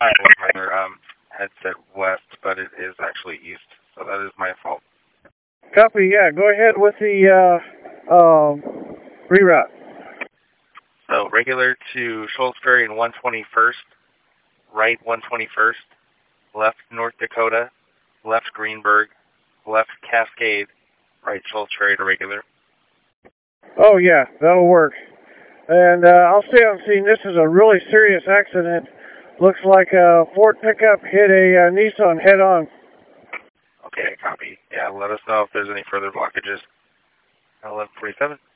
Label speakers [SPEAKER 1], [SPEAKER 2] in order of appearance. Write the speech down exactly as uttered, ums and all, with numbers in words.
[SPEAKER 1] I rather um headset west, but it is actually east, so that is my fault.
[SPEAKER 2] Copy. Yeah, go ahead with the uh, um, reroute.
[SPEAKER 1] So regular to Shoals Ferry and one twenty-first, right one twenty-first, left North Dakota, left Greenberg, left Cascade, right Shoals Ferry to regular.
[SPEAKER 2] Oh yeah, that'll work. And uh, I'll stay on scene. This is a really serious accident. Looks like a Ford pickup hit a uh, Nissan head on.
[SPEAKER 1] Okay, copy. Yeah, let us know if there's any further blockages. eleven forty-seven.